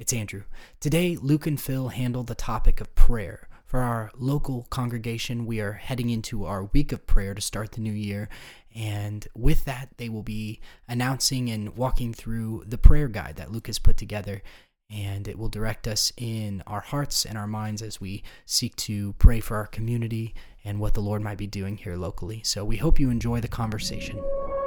It's Andrew. Today, Luke and Phil handle the topic of prayer. For our local congregation, we are heading into our week of prayer to start the new year. And with that, they will be announcing and walking through the prayer guide that Luke has put together. And it will direct us in our hearts and our minds as we seek to pray for our community and what the Lord might be doing here locally. So we hope you enjoy the conversation.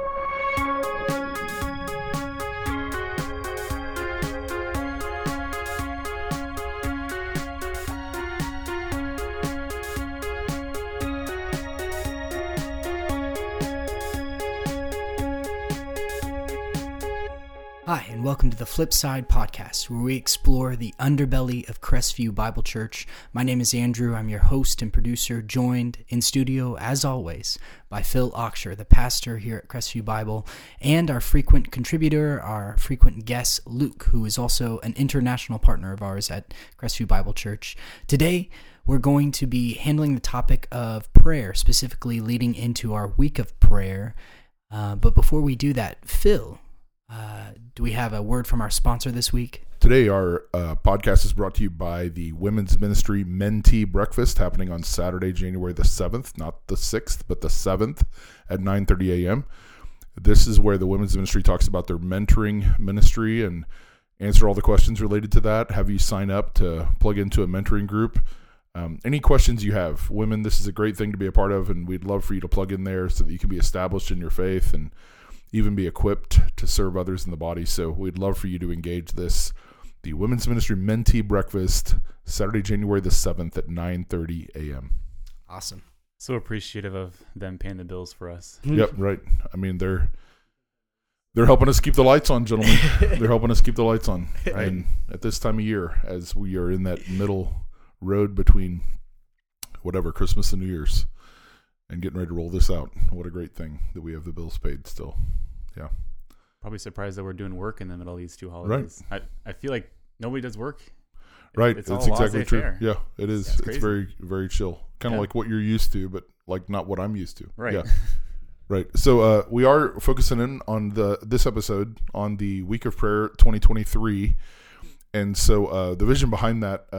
Hi, and welcome to the Flip Side Podcast, where we explore the underbelly of Crestview Bible Church. My name is Andrew. I'm your host and producer, joined in studio, as always, by Phil Oxher, the pastor here at Crestview Bible, and our frequent contributor, our frequent guest, Luke, who is also an international partner of ours at Crestview Bible Church. Today, we're going to be handling the topic of prayer, specifically leading into our week of prayer. But before we do that, Phil, do we have a word from our sponsor this week? Today, our podcast is brought to you by the Women's Ministry Mentee Breakfast, happening on Saturday, January the 7th, not the 6th, but the 7th at 9:30 a.m. This is where the Women's Ministry talks about their mentoring ministry and answer all the questions related to that, have you sign up to plug into a mentoring group. Any questions you have, women, this is a great thing to be a part of, and we'd love for you to plug in there so that you can be established in your faith and even be equipped to serve others in the body. So we'd love for you to engage the Women's Ministry Mentee Breakfast, Saturday, January the 7th at 9:30 a.m. Awesome. So appreciative of them paying the bills for us. Yep, right. I mean, they're helping us keep the lights on, gentlemen. They're helping us keep the lights on. Right. And at this time of year, as we are in that middle road between whatever, Christmas and New Year's, and getting ready to roll this out. What a great thing that we have the bills paid still. Yeah. Probably surprised that we're doing work in the middle of these two holidays. Right. I feel like nobody does work. Right. It's That's exactly true. Fair. Yeah, it is. It's it's very, very chill. Kind of like what you're used to, but like not what I'm used to. Right. Yeah. Right. So we are focusing in on this episode on the Week of Prayer 2023. And so the vision behind that,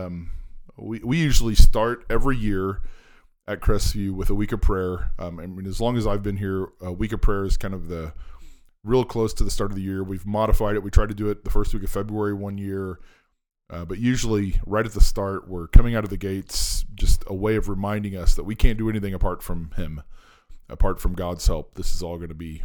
we usually start every year at Crestview with a week of prayer. I mean, as long as I've been here, a week of prayer is kind of the real close to the start of the year. We've modified it. We tried to do it the first week of February one year, but usually right at the start, we're coming out of the gates, just a way of reminding us that we can't do anything apart from Him, apart from God's help. This is all going to be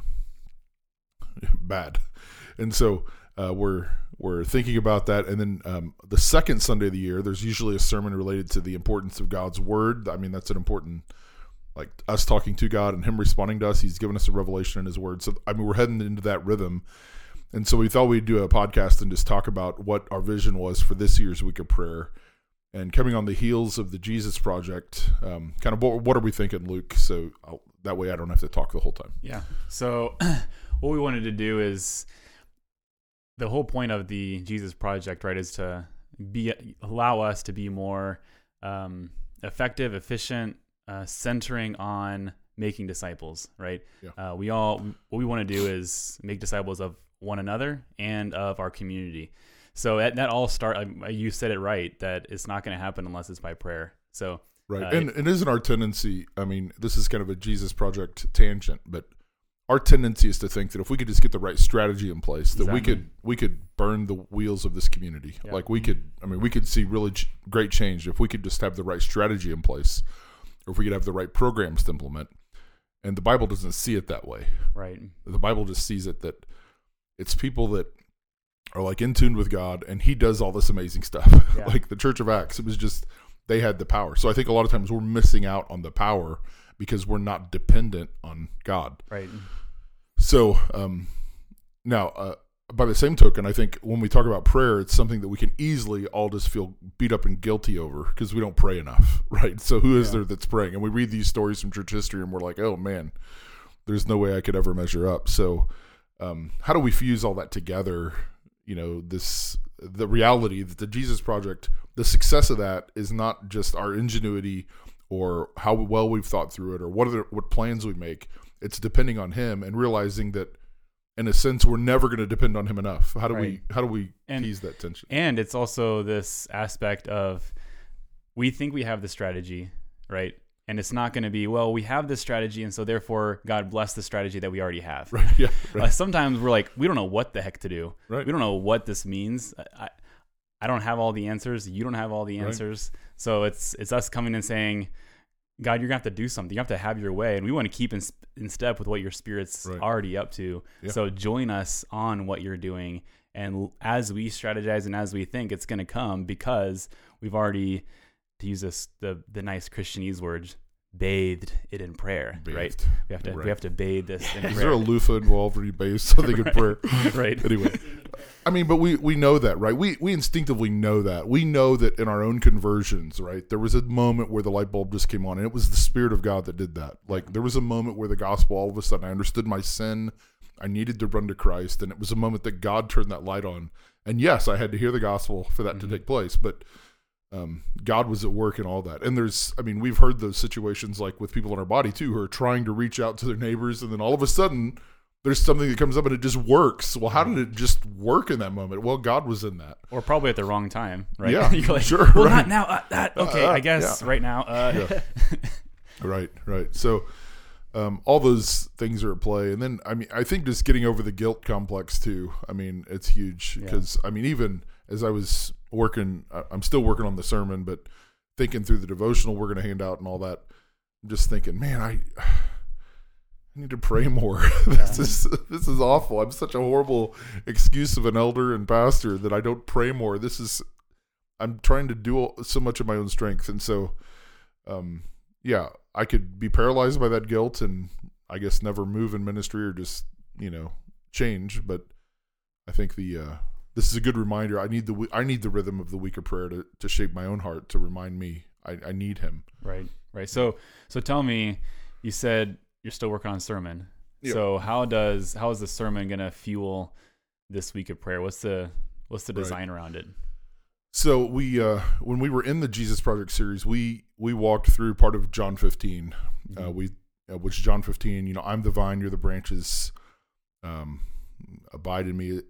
bad. And so we're thinking about that. And then the second Sunday of the year, there's usually a sermon related to the importance of God's word. I mean, that's an important, like us talking to God and Him responding to us. He's given us a revelation in His word. So, I mean, we're heading into that rhythm. And so we thought we'd do a podcast and just talk about what our vision was for this year's week of prayer. And coming on the heels of the Jesus Project, kind of what are we thinking, Luke? So that way I don't have to talk the whole time. Yeah. So what we wanted to do is, the whole point of the Jesus Project, right, is to allow us to be more effective, efficient, centering on making disciples, right? Yeah. What we want to do is make disciples of one another and of our community. So that all you said it right, that it's not going to happen unless it's by prayer. So right, and it isn't our tendency. I mean, this is kind of a Jesus Project tangent, but our tendency is to think that if we could just get the right strategy in place, that we could burn the wheels of this community. Yeah. Like we could see really great change if we could just have the right strategy in place, or if we could have the right programs to implement. And the Bible doesn't see it that way. Right. The Bible just sees it that it's people that are like in tune with God, and He does all this amazing stuff. Yeah. Like the Church of Acts, it was just, they had the power. So I think a lot of times we're missing out on the power because we're not dependent on God. Right. So now, by the same token, I think when we talk about prayer, it's something that we can easily all just feel beat up and guilty over because we don't pray enough, right? So who is there that's praying? And we read these stories from church history and we're like, oh man, there's no way I could ever measure up. So how do we fuse all that together? You know, the reality that the Jesus Project, the success of that is not just our ingenuity or how well we've thought through it or what plans we make. It's depending on Him and realizing that in a sense, we're never going to depend on him enough. How do Right. we tease that tension? And it's also this aspect of we think we have the strategy, right? And it's not going to be, well, we have this strategy, and so therefore God bless the strategy that we already have. Right. Yeah. Right. Sometimes we're like, we don't know what the heck to do. Right. We don't know what this means. I don't have all the answers. You don't have all the answers. Right. So it's us coming and saying, God, you're going to have to do something. You have to have your way. And we want to keep in step with what your Spirit's Right. already up to. Yeah. So join us on what you're doing. And as we strategize and as we think, it's going to come because we've already, to use the nice Christianese words, bathed it in prayer, right? We have to bathe this in prayer. Is there a loofah involved when you bathe something in prayer? Right. Anyway, I mean, but we know that, right? We instinctively know that. We know that in our own conversions, right? There was a moment where the light bulb just came on, and it was the Spirit of God that did that. Like, there was a moment where the gospel, all of a sudden, I understood my sin. I needed to run to Christ, and it was a moment that God turned that light on. And yes, I had to hear the gospel for that to take place, but God was at work in all that. And we've heard those situations like with people in our body too, who are trying to reach out to their neighbors, and then all of a sudden there's something that comes up and it just works. Well, how did it just work in that moment? Well, God was in that. Or probably at the wrong time, right? Yeah, You're like, sure. Well, right. not now. Okay, I guess right now. Yeah. Right. So all those things are at play. And then, I think just getting over the guilt complex too, it's huge because, even as I was working, I'm still working on the sermon, but thinking through the devotional we're going to hand out and all that, I'm just thinking, man, I need to pray more. This is awful. I'm such a horrible excuse of an elder and pastor that I don't pray more. I'm trying to do so much of my own strength. And so, I could be paralyzed by that guilt and I guess never move in ministry or just, change. But I think this is a good reminder. I need the rhythm of the week of prayer to shape my own heart, to remind me I need him. Right. So tell me, you said you're still working on sermon. Yep. So how is the sermon going to fuel this week of prayer? What's the design around it? So we when we were in the Jesus Project series, we walked through part of John 15. Which John 15, I'm the vine, you're the branches. Abide in me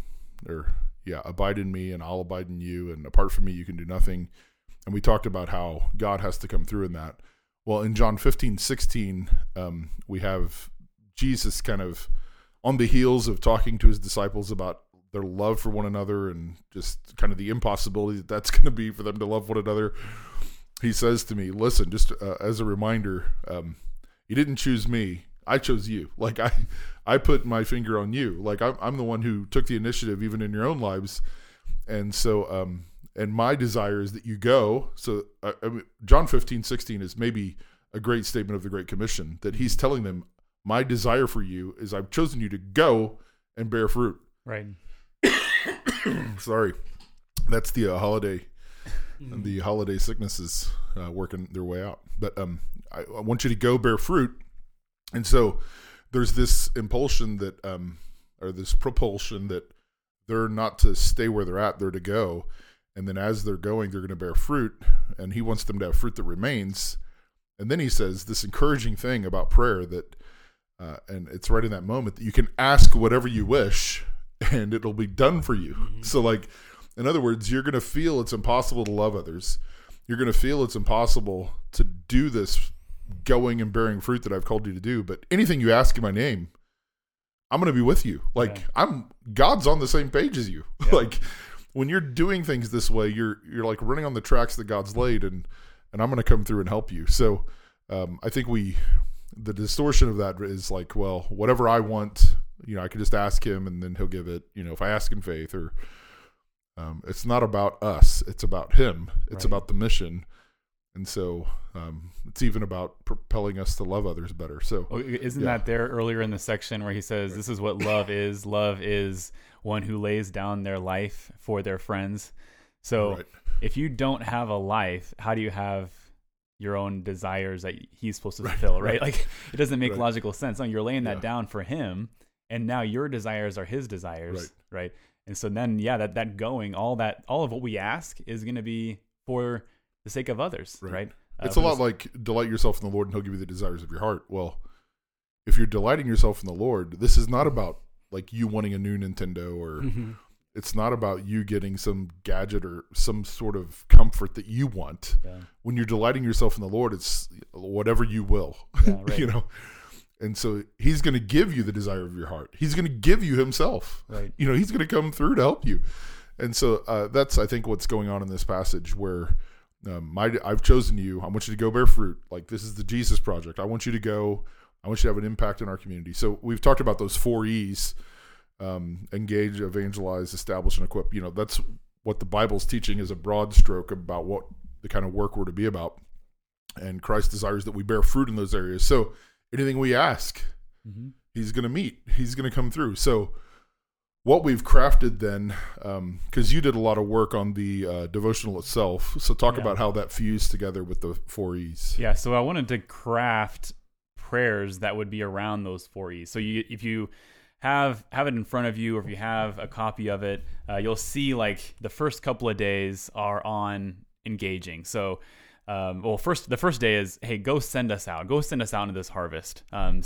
abide in me and I'll abide in you, and apart from me you can do nothing. And we talked about how God has to come through in that. Well, in John 15:16, we have Jesus kind of on the heels of talking to his disciples about their love for one another and just kind of the impossibility that's going to be for them to love one another. He says to me, listen, just as a reminder, you didn't choose me. I chose you. Like I put my finger on you. Like I'm the one who took the initiative even in your own lives. And so, and my desire is that you go. So John 15:16 is maybe a great statement of the Great Commission, that he's telling them, my desire for you is I've chosen you to go and bear fruit. Right. Sorry. That's the holiday. The holiday sicknesses working their way out. But I want you to go bear fruit. And so there's this impulsion that, or this propulsion that they're not to stay where they're at, they're to go. And then as they're going, they're going to bear fruit. And he wants them to have fruit that remains. And then he says this encouraging thing about prayer that, and it's right in that moment, that you can ask whatever you wish and it'll be done for you. Mm-hmm. So like, in other words, you're going to feel it's impossible to love others. You're going to feel it's impossible to do this going and bearing fruit that I've called you to do. But anything you ask in my name, I'm going to be with you. Like God's on the same page as you. Yeah. Like when you're doing things this way, you're like running on the tracks that God's laid, and I'm going to come through and help you. So I think the distortion of that is like, well, whatever I want, I can just ask him and then he'll give it. If I ask in faith, or it's not about us, it's about him. It's about the mission. And so it's even about propelling us to love others better. So isn't that there earlier in the section where he says, this is what love is. Love is one who lays down their life for their friends. So if you don't have a life, how do you have your own desires that he's supposed to fulfill, right? Like it doesn't make logical sense. No, you're laying that down for him, and now your desires are his desires, right? And so then, that going, all of what we ask is going to be for the sake of others, right? It's a lot like delight yourself in the Lord and he'll give you the desires of your heart. Well, if you're delighting yourself in the Lord, this is not about like you wanting a new Nintendo, or Mm-hmm. it's not about you getting some gadget or some sort of comfort that you want. Yeah. When you're delighting yourself in the Lord, it's whatever you will, Yeah, right. you know? And so he's going to give you the desire of your heart. He's going to give you himself, Right. you know, he's going to come through to help you. And so that's, I think, what's going on in this passage where I've chosen you. I want you to go bear fruit. Like, this is the Jesus project. I want you to go. I want you to have an impact in our community. So we've talked about those 4 E's, engage, evangelize, establish, and equip. You know, that's what the Bible's teaching is a broad stroke about what the kind of work we're to be about. And Christ desires that we bear fruit in those areas. So anything we ask, Mm-hmm. he's going to meet. He's going to come through. So what we've crafted then, because you did a lot of work on the devotional itself. So talk Yeah. about how that fused together with the 4 E's. Yeah, so I wanted to craft prayers that would be around those 4 E's. So if you have it in front of you, or if you have a copy of it, you'll see like the first couple of days are on engaging. So, the first day is, hey, go send us out into this harvest.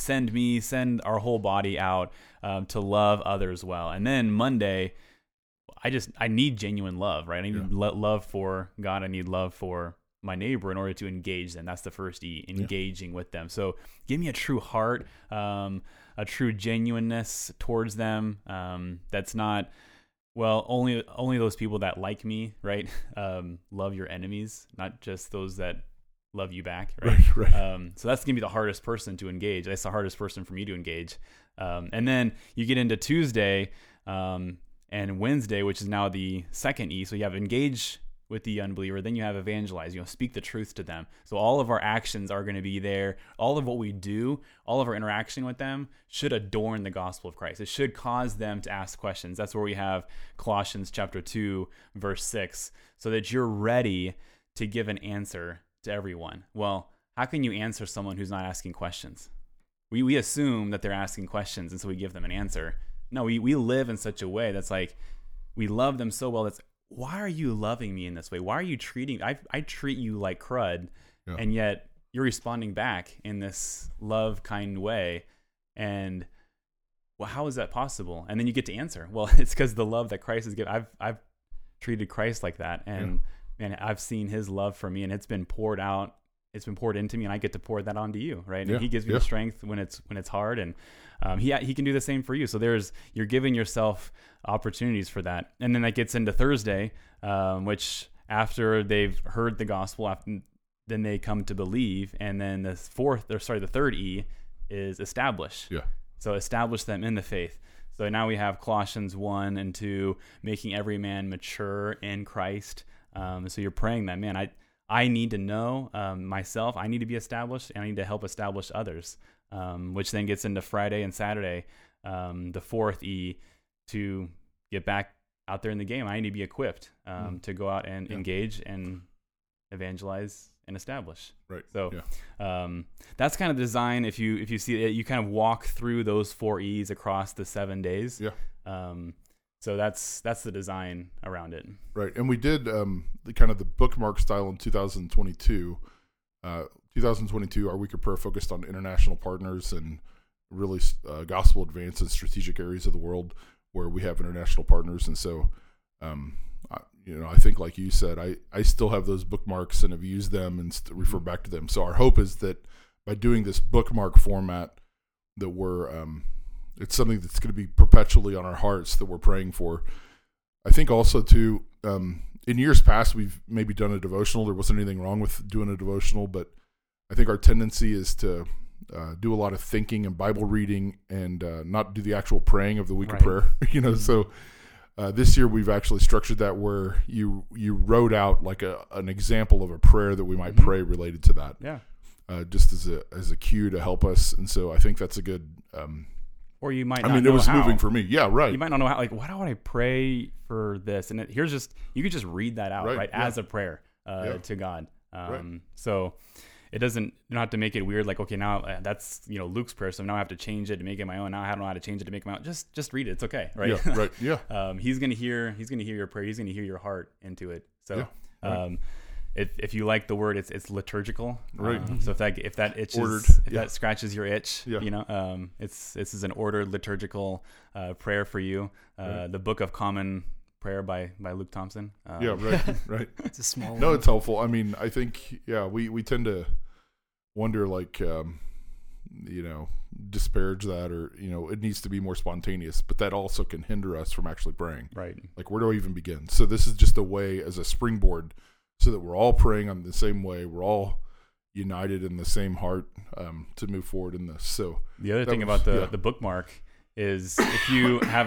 Send our whole body out to love others well. And then Monday, I need genuine love, right? I need love for God. I need love for my neighbor in order to engage them. That's the first E, engaging with them. So give me a true heart, a true genuineness towards them. That's not, well, only those people that like me, right? Love your enemies, not just those that love you back, right? Right. So that's gonna be the hardest person to engage. That's the hardest person for me to engage. And then you get into Tuesday and Wednesday, which is now the second E. So you have engage with the unbeliever, then you have evangelize, speak the truth to them. So all of our actions are going to be there. All of what we do, all of our interaction with them should adorn the gospel of Christ. It should cause them to ask questions. That's where we have Colossians chapter 2, verse 6, so that you're ready to give an answer to everyone. Well, how can you answer someone who's not asking questions? We assume that they're asking questions, and so we give them an answer. No, we live in such a way that's like, we love them so well, that's, why are you loving me in this way? Why are you treating, I treat you like crud, and yet you're responding back in this love, kind way. And well, how is that possible? And then you get to answer, well, it's because the love that Christ has given. I've treated Christ like that, and I've seen his love for me, and it's been poured out. It's been poured into me, and I get to pour that onto you, right? And he gives me the strength when it's hard, and he can do the same for you. So you're giving yourself opportunities for that. And then that gets into Thursday, which after they've heard the gospel, then they come to believe. And then the third E is establish. Yeah. So establish them in the faith. So now we have Colossians 1 and 2, making every man mature in Christ. So you're praying that, man, I need to know myself. I need to be established, and I need to help establish others, which then gets into Friday and Saturday, the fourth E, to get back out there in the game. I need to be equipped to go out and engage and evangelize and establish. Right. So that's kind of the design. If you see it, you kind of walk through those 4 E's across the 7 days. Yeah. So that's the design around it. Right. And we did the kind of the bookmark style in 2022. 2022, our week of prayer focused on international partners and really gospel advance in strategic areas of the world where we have international partners. And so, I think like you said, I still have those bookmarks and have used them and refer back to them. So our hope is that by doing this bookmark format that we're it's something that's going to be perpetually on our hearts that we're praying for. I think also too, in years past, we've maybe done a devotional. There wasn't anything wrong with doing a devotional, but I think our tendency is to do a lot of thinking and Bible reading and not do the actual praying of the week of prayer. So this year we've actually structured that where you wrote out like an example of a prayer that we might pray related to that. Yeah. Just as a cue to help us. And so I think that's a good. Or you might not know how. It was moving for me. Yeah, right. You might not know how, like, why do I pray for this? And you could just read that out, right? As a prayer to God. So it doesn't, you don't have to make it weird. Like, okay, now that's, Luke's prayer. So now I have to change it to make it my own. Now I don't know how to change it to make it my own. Just read it. It's okay. Right. Yeah. Right. Yeah. He's going to hear your prayer. He's going to hear your heart into it. So, if you like the word, it's liturgical. Right. So if that itches, Ordered, if that scratches your itch, this is an ordered liturgical prayer for you. The Book of Common Prayer by Luke Thompson. Right. It's a small one. No, it's helpful. I mean, I think, we tend to wonder, like, disparage that, or, it needs to be more spontaneous, but that also can hinder us from actually praying. Right. Like, where do I even begin? So this is just a way as a springboard so that we're all praying on the same way. We're all united in the same heart to move forward in this. So the other thing about the bookmark is if you have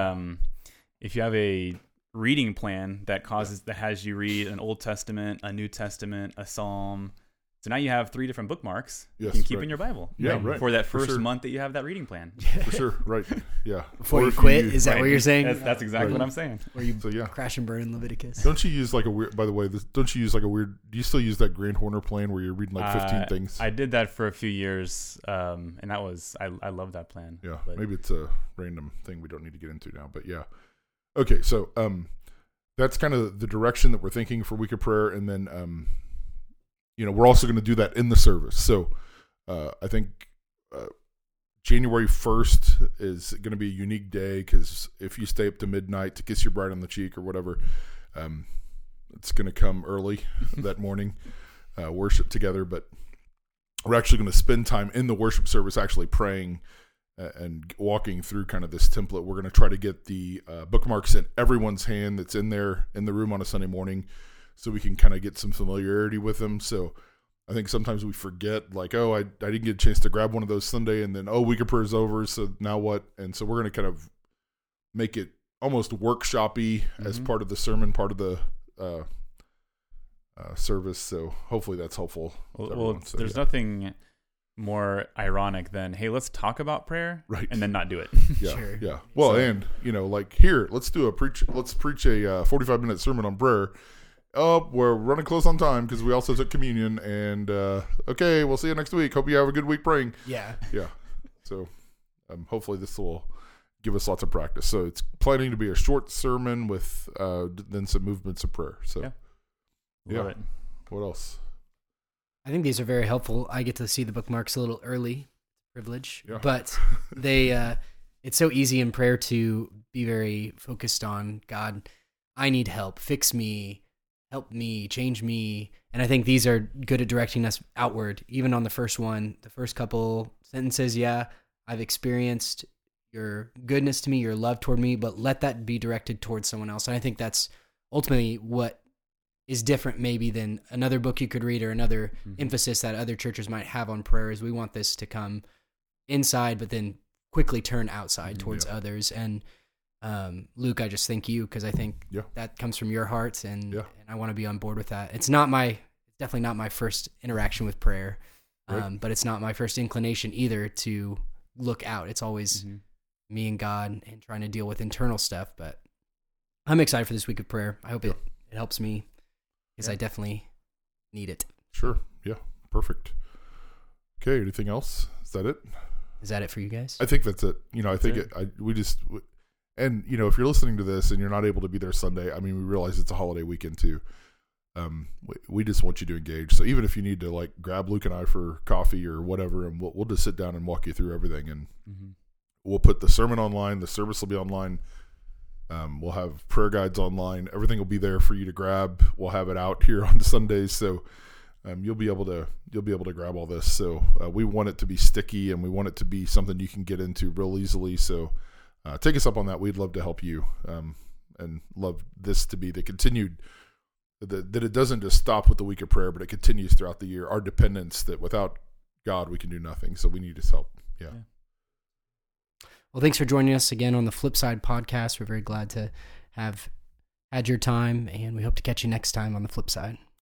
a reading plan that has you read an Old Testament, a New Testament, a Psalm. So now you have 3 different bookmarks you can keep in your Bible. Right. For that first month that you have that reading plan. For sure, right. Yeah. Before you quit, is that what you're saying? That's exactly what I'm saying. Or you crash and burn in Leviticus. Don't you use like a weird, by the way, do you still use that Grant Horner plan where you're reading like 15 things? I did that for a few years, and that was, I love that plan. Yeah, maybe it's a random thing we don't need to get into now, but yeah. Okay, so that's kind of the direction that we're thinking for Week of Prayer, and then we're also going to do that in the service. So I think January 1st is going to be a unique day, because if you stay up to midnight to kiss your bride on the cheek or whatever, it's going to come early that morning, worship together. But we're actually going to spend time in the worship service actually praying and walking through kind of this template. We're going to try to get the bookmarks in everyone's hand that's in there in the room on a Sunday morning, so we can kind of get some familiarity with them. So I think sometimes we forget, like, I didn't get a chance to grab one of those Sunday, and then, Week of Prayer is over, so now what? And so we're going to kind of make it almost workshop-y as part of the sermon, part of the service. So hopefully that's helpful. There's nothing more ironic than, hey, let's talk about prayer, right, and then not do it. Yeah, sure. Yeah. Well, and like, here, let's preach a 45-minute sermon on prayer. Oh, we're running close on time because we also took communion, and okay, we'll see you next week. Hope you have a good week praying. Yeah. So hopefully this will give us lots of practice. So it's planning to be a short sermon with then some movements of prayer. So Love it. What else? I think these are very helpful. I get to see the bookmarks a little early, privilege, but it's so easy in prayer to be very focused on, God, I need help, fix me, help me, change me. And I think these are good at directing us outward. Even on the first one, the first couple sentences, I've experienced your goodness to me, your love toward me, but let that be directed towards someone else. And I think that's ultimately what is different maybe than another book you could read or another emphasis that other churches might have on prayer. Is we want this to come inside, but then quickly turn outside towards others. And Luke, I just thank you, because I think that comes from your heart, and I want to be on board with that. It's definitely not my first interaction with prayer, but it's not my first inclination either to look out. It's always me and God and trying to deal with internal stuff. But I'm excited for this week of prayer. I hope it helps me, because I definitely need it. Sure. Yeah. Perfect. Okay. Anything else? Is that it? Is that it for you guys? I think that's it. I think and if you're listening to this and you're not able to be there Sunday, I mean, we realize it's a holiday weekend too. We just want you to engage. So even if you need to, like, grab Luke and I for coffee or whatever, and we'll just sit down and walk you through everything, and we'll put the sermon online. The service will be online. We'll have prayer guides online. Everything will be there for you to grab. We'll have it out here on Sundays, so you'll be able to grab all this. So we want it to be sticky, and we want it to be something you can get into real easily. So take us up on that. We'd love to help you, and love this to be the continued, that it doesn't just stop with the week of prayer, but it continues throughout the year. Our dependence, that without God we can do nothing. So we need His help. Yeah. Well, thanks for joining us again on the Flipside podcast. We're very glad to have had your time, and we hope to catch you next time on the Flipside.